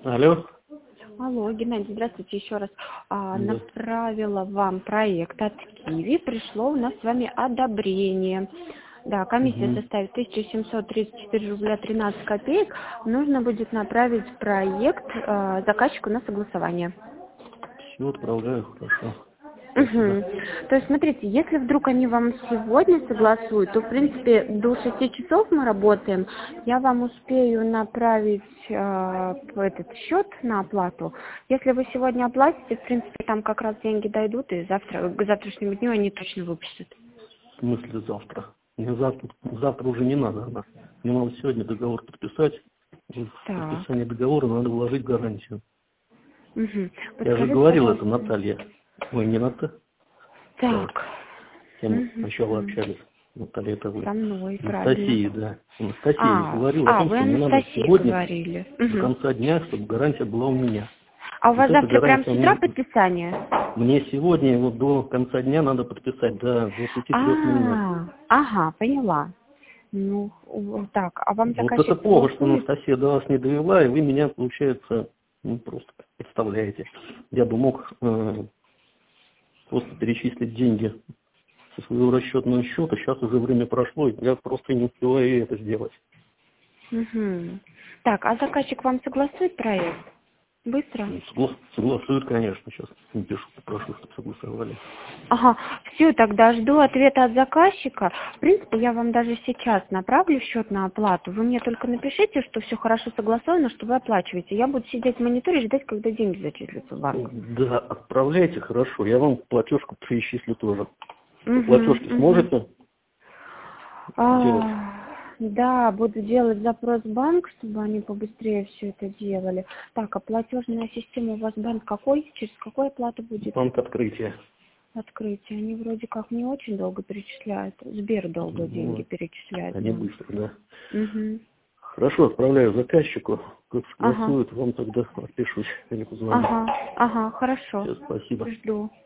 Алло. Алло, Геннадий, здравствуйте еще раз. Да. Направила вам проект от Киви. Пришло у нас с вами одобрение. Да, комиссия Угу. составит 1734 рубля 13 копеек. Нужно будет направить проект заказчику на согласование. Все, отправляю, хорошо. Угу. То есть, смотрите, если вдруг они вам сегодня согласуют, то, в принципе, до 6 часов мы работаем. Я вам успею направить этот счет на оплату. Если вы сегодня оплатите, в принципе, там как раз деньги дойдут, и завтра, к завтрашнему дню они точно выпишут. В смысле завтра? Мне завтра уже не надо. Мне надо сегодня договор подписать. В Так. подписание договора надо вложить гарантию. Угу. Я же Подскажите, говорил это пожалуйста. Наталье. Ой, не Наталья. Так. Тем сначала Угу. общались. Наталья, это вы. Со мной, Анастасия, правильно. да. Анастасия, я говорил о том, Вы что мне надо Анастасии сегодня говорили. до Угу. конца дня, чтобы гарантия была у меня. А у Вот вас эта завтра прям гарантия с у утра меня... подписание? Мне сегодня вот до конца дня надо подписать до 23:00. Ага, поняла. Ну, так, а вам Вот это заказчик плохо, что согласует? Анастасия до вас не довела, и вы меня, получается, просто представляете. Я бы мог просто перечислить деньги со своего расчетного счета. Сейчас уже время прошло, и я просто не успеваю это сделать. Угу. Так, а заказчик вам согласует проект? Быстро? Согласуют, конечно. Сейчас напишу, попрошу, чтобы согласовали. Ага, все, тогда жду ответа от заказчика. В принципе, я вам даже сейчас направлю счет на оплату. Вы мне только напишите, что все хорошо согласовано, что вы оплачиваете. Я буду сидеть в мониторе и ждать, когда деньги зачислятся в банк. Да, отправляйте, хорошо. Я вам платежку перечислю тоже. Платежки Угу. сможете делать? Да, буду делать запрос в банк, чтобы они побыстрее все это делали. Так, а платежная система у вас банк какой? Через какую оплату будет Банк открытия. открытие? Они вроде как не очень долго перечисляют. Сбер долго деньги Вот. перечисляет. Они быстро, да. Угу. Хорошо, отправляю заказчику. Как Ага, согласуют, вам тогда отпишусь или позвоню. ага, хорошо. Все, спасибо. Жду.